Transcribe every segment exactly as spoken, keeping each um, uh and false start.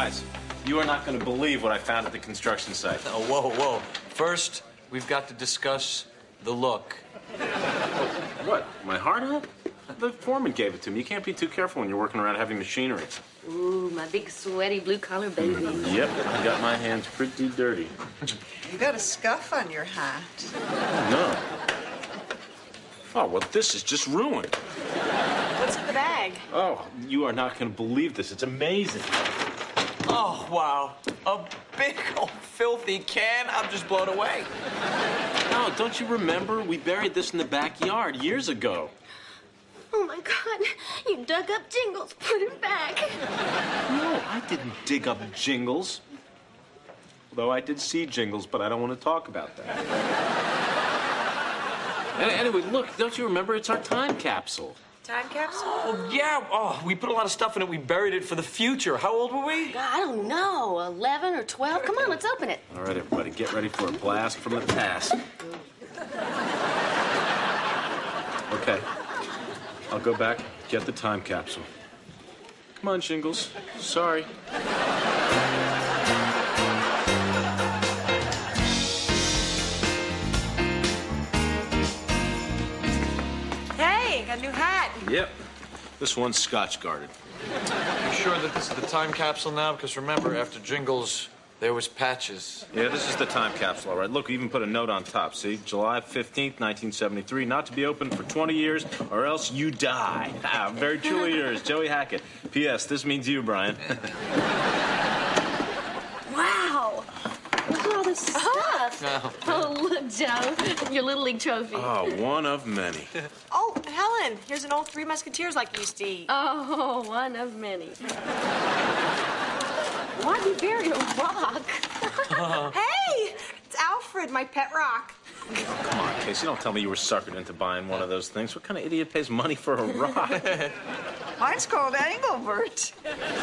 Guys, you are not going to believe what I found at the construction site. Oh, whoa, whoa. First, we've got to discuss the look. What, my hard hat? The foreman gave it to me. You can't be too careful when you're working around heavy machinery. Ooh, my big sweaty blue-collar baby. Yep, I got my hands pretty dirty. You got a scuff on your hat. No. Oh, well, this is just ruined. What's in the bag? Oh, you are not going to believe this. It's amazing. Oh, wow. A big old filthy can. I'm just blown away. No, don't you remember? We buried this in the backyard years ago. Oh, my God. You dug up Jingles. Put him back. No, I didn't dig up Jingles. Although I did see Jingles, but I don't want to talk about that. Anyway, look, don't you remember? It's our time capsule. Time capsule? Oh, yeah. Oh, we put a lot of stuff in it. We buried it for the future. How old were we? I don't know. eleven or twelve? Come on, let's open it. All right, everybody, get ready for a blast from the past. Okay. I'll go back, get the time capsule. Come on, Jingles. Sorry. Hey, got a new hat. Yep. This one's Scotch guarded. You sure that this is the time capsule now? Because remember, after Jingles, there was Patches. Yeah, this is the time capsule, all right. Look, we even put a note on top, see? July fifteenth, nineteen seventy-three, not to be opened for twenty years, or else you die. Ah, very truly yours, Joey Hackett. P S. This means you, Brian. Wow. Look at all this stuff. Oh. Oh, look, Joe. Your Little League trophy. Oh, one of many. Oh, Helen, here's an old Three Musketeers like you used to eat. Oh, one of many. Why'd you bury a rock? Hey, it's Alfred, my pet rock. Come on, Casey, don't tell me you were suckered into buying one of those things. What kind of idiot pays money for a rock? Mine's called Engelbert.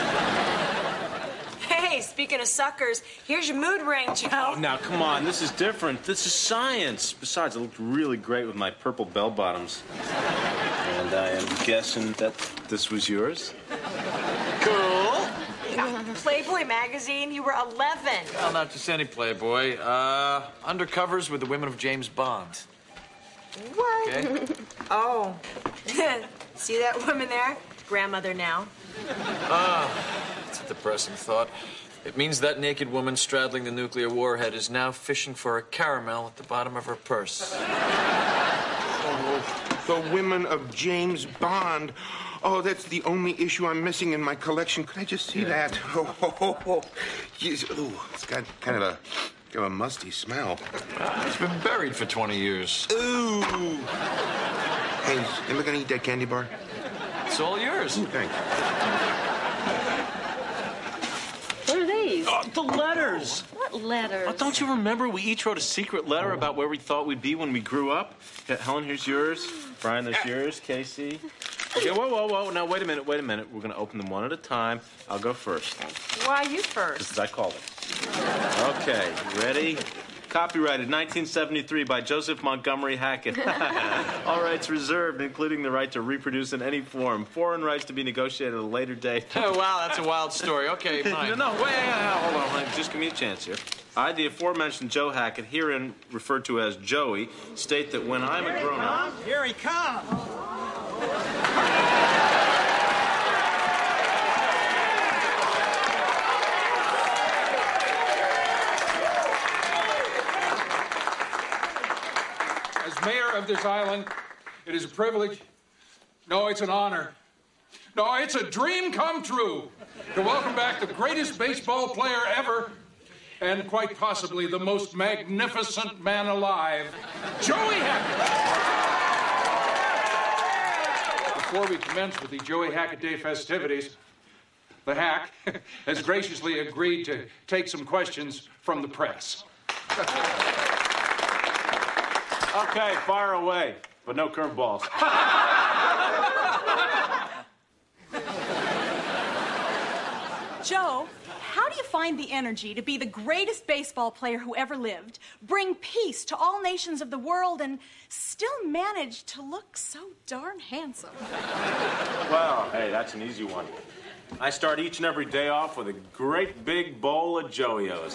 Hey, speaking of suckers, here's your mood ring, Joe. Oh, now, come on. This is different. This is science. Besides, it looked really great with my purple bell-bottoms. And I am guessing that this was yours? Cool. Yeah. Playboy magazine, you were eleven. Well, not just any Playboy. Uh, undercovers with the women of James Bond. What? Okay. Oh. See that woman there? Grandmother now. It's a depressing thought. It means that naked woman straddling the nuclear warhead is now fishing for a caramel at the bottom of her purse. Oh, the women of James Bond. Oh, that's the only issue I'm missing in my collection. Could I just see Yeah. that? Oh, oh, oh, oh. Jeez, ooh, it's got kind of a, kind of a musty smell. It's been buried for twenty years. Ooh. Hey, you looking to eat that candy bar? It's all yours. Ooh, thanks. What are these? Oh, the letters. What letters? Oh, don't you remember we each wrote a secret letter about where we thought we'd be when we grew up? Yeah, Helen, here's yours. Brian, there's yours. Casey. Okay, whoa, whoa, whoa. Now, wait a minute, wait a minute. We're going to open them one at a time. I'll go first. Why you first? Because I called it. Okay, ready? Copyrighted nineteen seventy-three by Joseph Montgomery Hackett. All rights reserved, including the right to reproduce in any form. Foreign rights to be negotiated at a later date. Oh, wow, that's a wild story. Okay, fine. No, no, wait, hold on, hold on. Just give me a chance here. I, the aforementioned Joe Hackett, herein referred to as Joey, state that when I'm a grown-up... Here he comes. As mayor of this island, it is a privilege. No, it's an honor. No, it's a dream come true to welcome back the greatest baseball player ever and quite possibly the most magnificent man alive, Joey Hackett. Before we commence with the Joey Hackett Day festivities, the Hack has graciously agreed to take some questions from the press. Okay, fire away, but no curveballs. Joe, how do you find the energy to be the greatest baseball player who ever lived, bring peace to all nations of the world, and still manage to look so darn handsome? Well, hey, that's an easy one. I start each and every day off with a great big bowl of Joey-O's.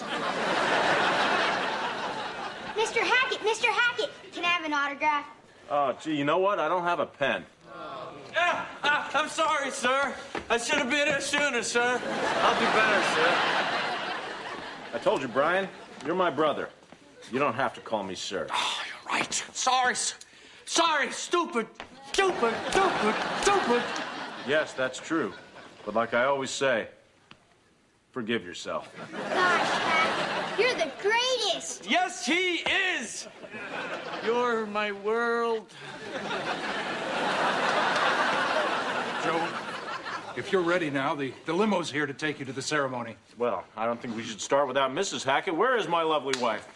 Mister Hackett, Mister Hackett, can I have an autograph? Oh, gee, you know what? I don't have a pen. Ah, ah, I'm sorry, sir. I should have been here sooner, sir. I'll do better, sir. I told you, Brian, you're my brother. You don't have to call me sir. Oh, you're right. Sorry, sir. Sorry, stupid. Stupid, stupid, stupid. Yes, that's true. But like I always say, forgive yourself. Gosh, Hack, you're the greatest. Yes, he is. You're my world. Joe, if you're ready now, the, the limo's here to take you to the ceremony. Well, I don't think we should start without Missus Hackett. Where is my lovely wife?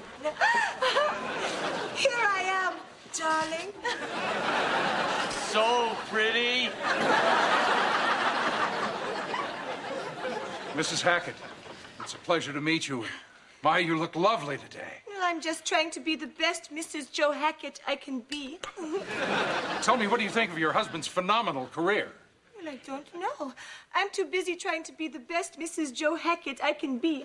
Here I am, darling. So pretty. Missus Hackett, it's a pleasure to meet you. My, you look lovely today. Well, I'm just trying to be the best Missus Joe Hackett I can be. Tell me, what do you think of your husband's phenomenal career? Well, I don't know. I'm too busy trying to be the best Missus Joe Hackett I can be.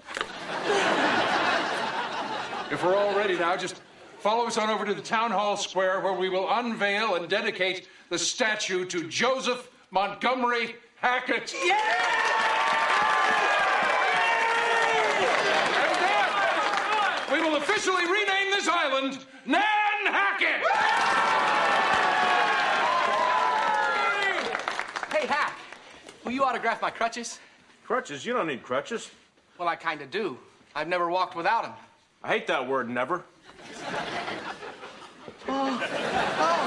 If we're all ready now, just follow us on over to the Town Hall Square where we will unveil and dedicate the statue to Joseph Montgomery Hackett. Yeah! And then we will officially rename this island Nan Hackett! Hey, Hack, will you autograph my crutches? Crutches? You don't need crutches. Well, I kind of do. I've never walked without them. I hate that word, never. Oh. Oh.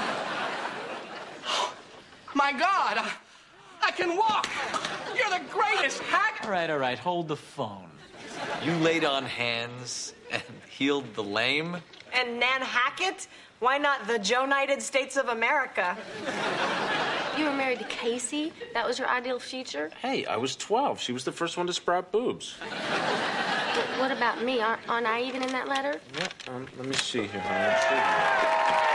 My God, I, I can walk. You're the greatest, Hack. All right, all right, hold the phone. You laid on hands and healed the lame? And Nan Hackett? Why not the Joe-United States of America? You were married to Casey? That was your ideal future? Hey, I was twelve. She was the first one to sprout boobs. But what about me? Aren't, aren't I even in that letter? Yeah, um, let me see here, honey.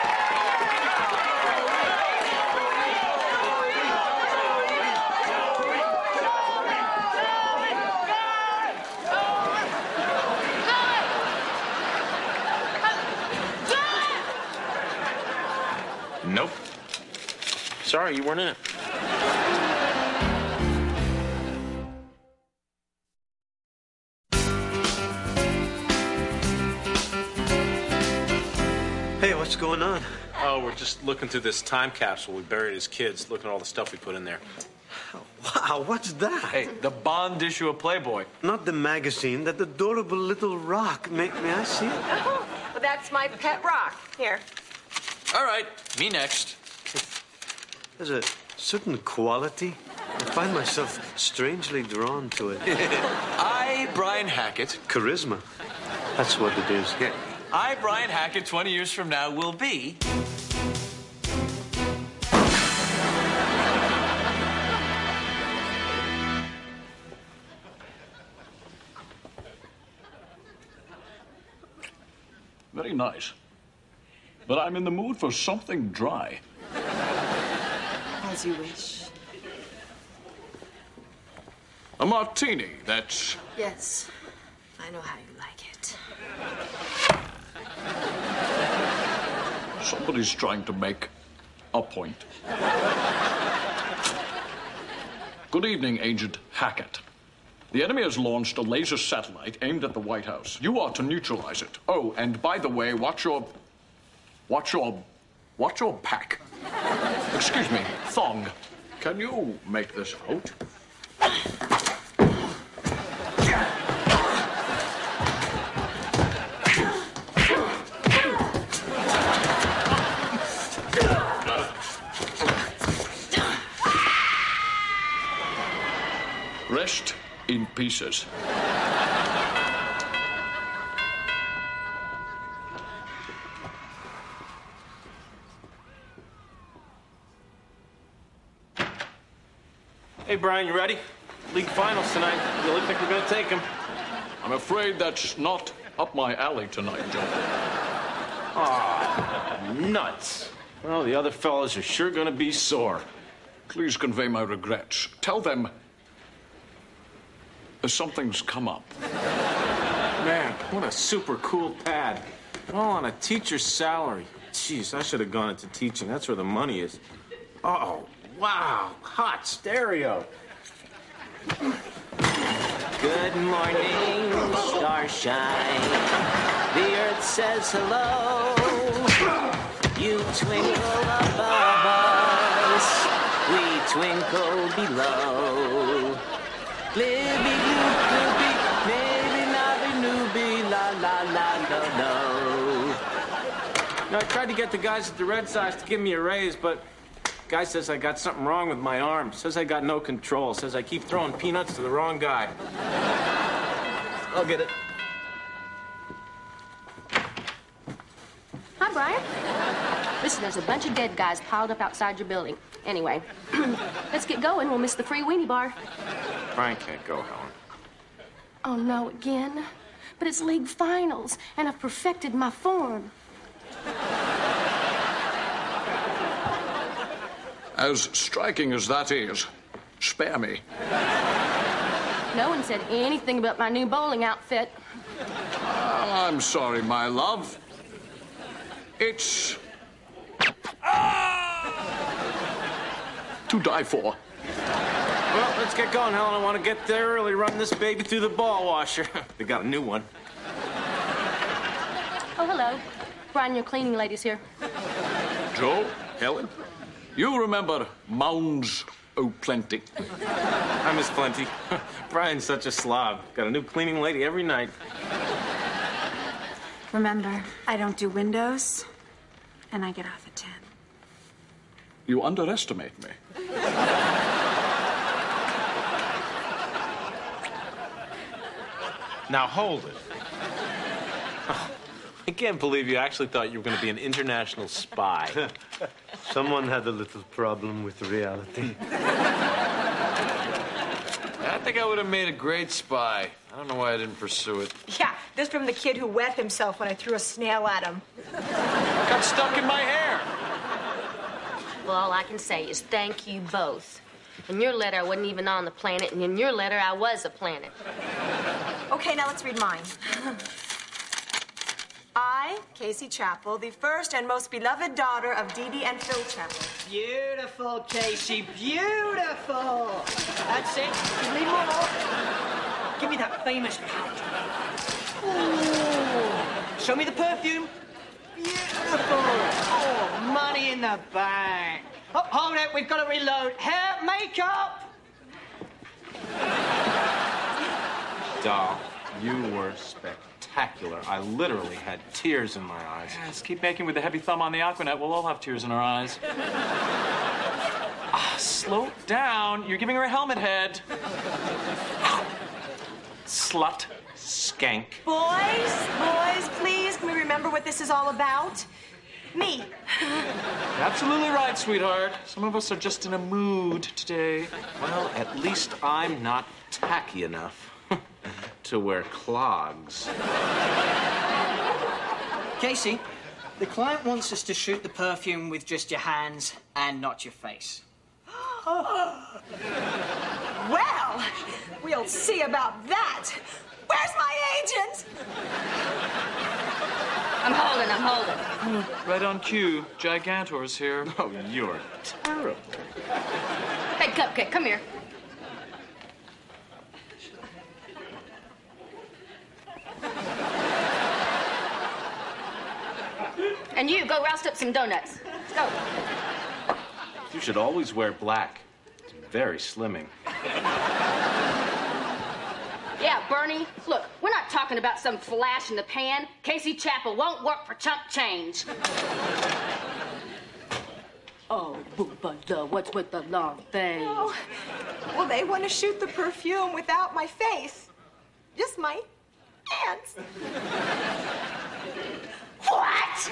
Nope. Sorry, you weren't in it. Hey, what's going on? Oh, we're just looking through this time capsule we buried as kids, looking at all the stuff we put in there. Wow, what's that? Hey, the Bond issue of Playboy. Not the magazine, that adorable little rock. May, may I see it? Oh, well, that's my pet rock. Here. All right, me next. There's a certain quality. I find myself strangely drawn to it. I, Brian Hackett. Charisma. That's what it is. Yeah. I, Brian Hackett, twenty years from now, will be... Very nice. But I'm in the mood for something dry. As you wish. A martini, that's... Yes, I know how you like it. Somebody's trying to make a point. Good evening, Agent Hackett. The enemy has launched a laser satellite aimed at the White House. You are to neutralize it. Oh, and by the way, watch your... Watch your... Watch your back. Excuse me, Thong. Can you make this out? Rest in pieces. Hey, Brian, you ready? League finals tonight. You look like we're going to take them. I'm afraid that's not up my alley tonight, Joe. Aw, nuts. Well, the other fellas are sure going to be sore. Please convey my regrets. Tell them Something's come up. Man, what a super cool pad. All on a teacher's salary. Jeez, I should have gone into teaching. That's where the money is. Oh, wow. Hot stereo. Good morning, starshine. The earth says hello. You twinkle above us. We twinkle below. Libby, loop, loopy, maybe nobby, newbie, la, la, la, no, no. No, I tried to get the guys at the Red Sox to give me a raise, but guy says I got something wrong with my arm. Says I got no control. Says I keep throwing peanuts to the wrong guy. I'll get it. Hi, Brian. Listen, there's a bunch of dead guys piled up outside your building. Anyway, let's get going. We'll miss the free weenie bar. Brian can't go, Helen. Oh, no, again? But it's league finals, and I've perfected my form. As striking as that is, spare me. No one said anything about my new bowling outfit. Oh, I'm sorry, my love. It's... to die for. Well, let's get going, Helen. I want to get there early, run this baby through the ball washer. They got a new one. Oh, hello. Brian, your cleaning lady's here. Joe, Helen, you remember Mounds O'Plenty? I miss Plenty. Brian's such a slob. Got a new cleaning lady every night. Remember, I don't do windows, and I get off at ten. You underestimate me. Now hold it. Oh, I can't believe you actually thought you were going to be an international spy. Someone had a little problem with reality. I think I would have made a great spy. I don't know why I didn't pursue it. Yeah, this from the kid who wet himself when I threw a snail at him. Got stuck in my hair. Well, all I can say is thank you both. In your letter, I wasn't even on the planet, and in your letter, I was a planet. Okay, now let's read mine. I, Casey Chappell, the first and most beloved daughter of Dee Dee and Phil Chappell. Beautiful, Casey, beautiful. That's it. Give me more. Give me that famous pout. Ooh. Show me the perfume. Beautiful. Oh, money in the bank. Oh, hold it, we've got to reload. Hair, makeup. Doll, you were spectacular. I literally had tears in my eyes. Let's keep making with the heavy thumb on the Aquanet. We'll all have tears in our eyes. Ah, slow down. You're giving her a helmet head. Slut. Skank. Boys, boys, please, can we remember what this is all about? Me. Absolutely right, sweetheart. Some of us are just in a mood today. Well, at least I'm not tacky enough to wear clogs. Casey, the client wants us to shoot the perfume with just your hands and not your face. Well, we'll see about that. Where's my agent? I'm holding, I'm holding. Right on cue. Gigantor's here. Oh, you're terrible. Hey, Cupcake, come here. And you, go roust up some donuts. Let's go. You should always wear black. It's very slimming. Yeah, Bernie, look, we're not talking about some flash in the pan. Casey Chappell won't work for chump change. Oh, Booba, what's with the long face? Oh, well, they want to shoot the perfume without my face. Just my hands. What?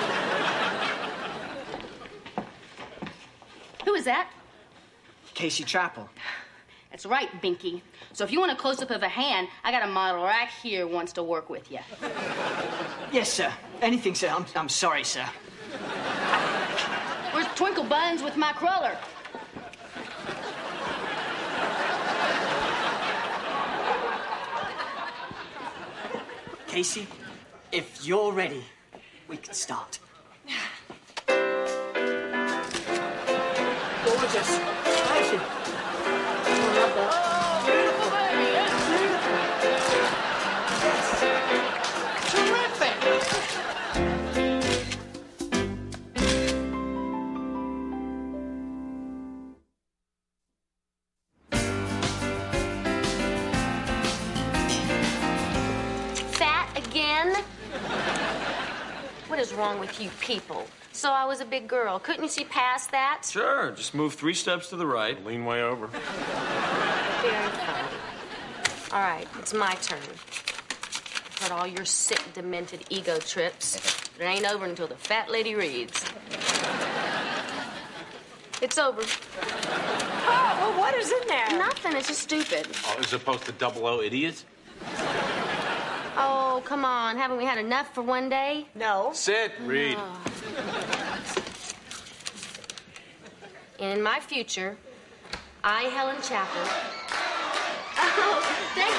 Who is that? Casey Chappell. That's right, Binky. So if you want a close-up of a hand, I got a model right here who wants to work with you. Yes, sir. Anything, sir. I'm, I'm sorry, sir. Where's Twinkle Buns with my cruller? Casey, if you're ready, we can start. Gorgeous. Smashing. Oh, beautiful. What is wrong with you people? So I was a big girl. Couldn't you see past that? Sure, just move three steps to the right. Lean way over. Very funny. All right, it's my turn. I've heard all your sick, demented ego trips. But it ain't over until the fat lady reads. It's over. Oh, well, what is in there? Nothing. It's just stupid. Oh, as opposed to double O idiot? Oh, come on. Haven't we had enough for one day? No. Sit. Read. Oh. In my future, I, Helen Chapel. Oh, thank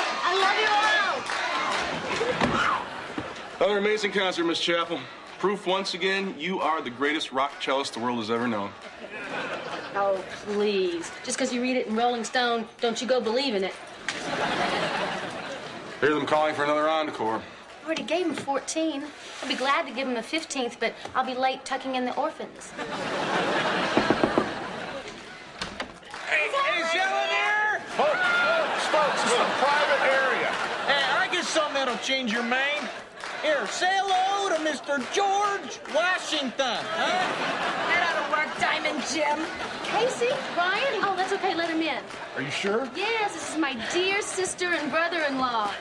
you. I love you all. Another amazing concert, Miss Chapel. Proof once again, you are the greatest rock cellist the world has ever known. Oh, please. Just because you read it in Rolling Stone, don't you go believe in it. Hear them calling for another encore. I already gave him fourteen. I'll be glad to give him a fifteenth, but I'll be late tucking in the orphans. Hey, hey, is Ellen here? Folks, folks, folks, it's a private area. Hey, I get something that'll change your mind. Here, say hello to Mister George Washington, huh? Get out of work, Diamond Jim. Casey? Ryan? Oh, that's okay. Let him in. Are you sure? Yes, this is my dear sister and brother-in-law.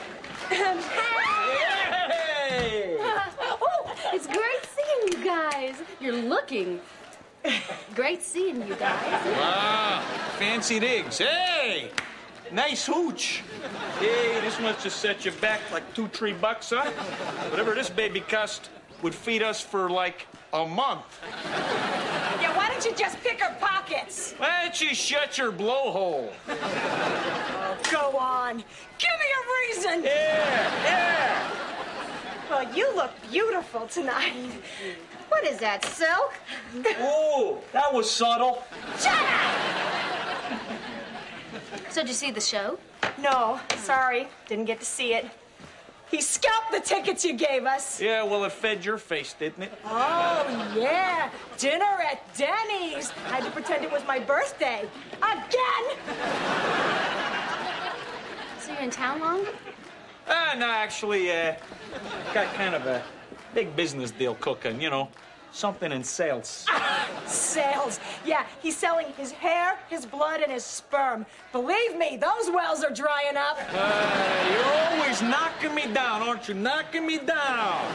Hey! Oh, it's great seeing you guys. You're looking. Great seeing you guys. Wow, fancy digs. Hey! Nice hooch. Hey, this must have set you back like two, three bucks, huh? Whatever this baby cost would feed us for like a month. Yeah, why don't you just pick her pockets? Why don't you shut your blowhole? Oh, go on. Give me a reason. Yeah, yeah. Well, you look beautiful tonight. What is that, silk? Oh, that was subtle. Shut up! So did you see the show? No, sorry. Didn't get to see it. He scalped the tickets you gave us. Yeah, well, it fed your face, didn't it? Oh, yeah. Dinner at Denny's. I had to pretend it was my birthday. Again! So you're in town long? Uh, no, actually, uh, got kind of a big business deal cooking, you know. Something in sales. Ah, sales. Yeah, he's selling his hair, his blood, and his sperm. Believe me, those wells are drying up. Uh, you're always knocking me down, aren't you? Knocking me down.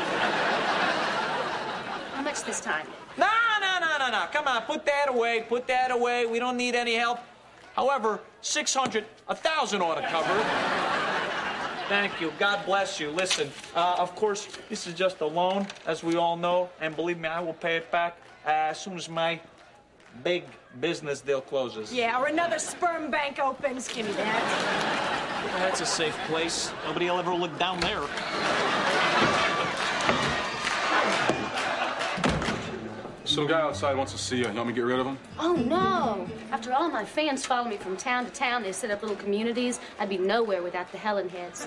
How much this time? No, no, no, no, no. Come on, put that away. Put that away. We don't need any help. However, six hundred, a thousand ought to cover it. Thank you. God bless you. Listen, uh, of course, this is just a loan, as we all know, and believe me, I will pay it back uh, as soon as my big business deal closes. Yeah, or another sperm bank opens. Give me that. That's a safe place. Nobody will ever look down there. Some guy outside wants to see you. You want me to get rid of him? Oh, no. After all my fans follow me from town to town, they set up little communities. I'd be nowhere without the Helen heads.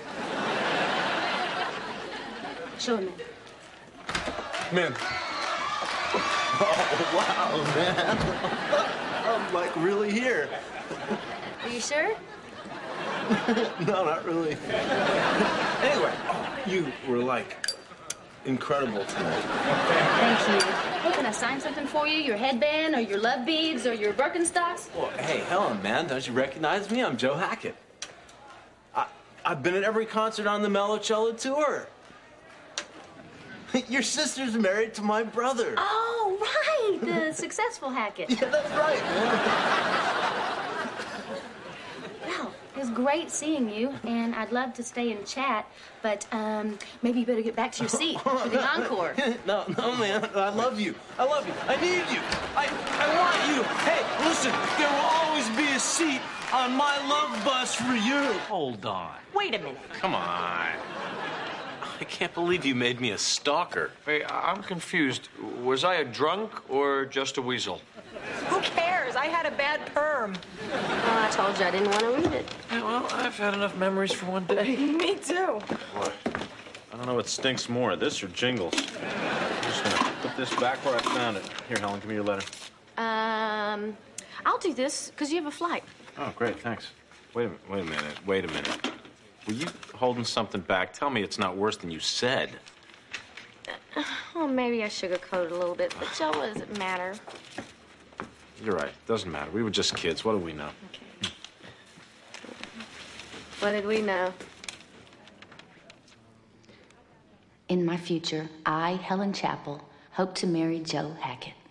Show him in. Come in. Oh, wow, man. I'm, like, really here. Are you sure? No, not really. Anyway, you were, like, incredible tonight. Thank you. Hey, can I sign something for you? Your headband, or your love beads, or your Birkenstocks? Well, hey, Helen, man, don't you recognize me? I'm Joe Hackett. I, I've been at every concert on the Mellow Cello tour. Your sister's married to my brother. Oh, right. The successful Hackett. Yeah, that's right. Well, it was great seeing you, and I'd love to stay and chat, but um, maybe you better get back to your seat for the encore. No, no, man. I love you. I love you. I need you. I, I want you. Hey, listen, there will always be a seat on my love bus for you. Hold on. Wait a minute. Come on. I can't believe you made me a stalker. Hey, I- I'm confused. Was I a drunk or just a weasel? Who cares? I had a bad perm. Well, I told you I didn't want to read it. Yeah, well, I've had enough memories for one day. Me too. Boy, I don't know what stinks more, this or Jingles. I'm just gonna put this back where I found it. Here, Helen, give me your letter. Um, I'll do this because you have a flight. Oh, great, thanks. Wait a minute, wait a minute, wait a minute. Were you holding something back? Tell me it's not worse than you said. Well, maybe I sugarcoated a little bit, but Joe, what does it matter? You're right, doesn't matter. We were just kids. What do we know? Okay. What did we know? In my future, I, Helen Chappell, hope to marry Joe Hackett.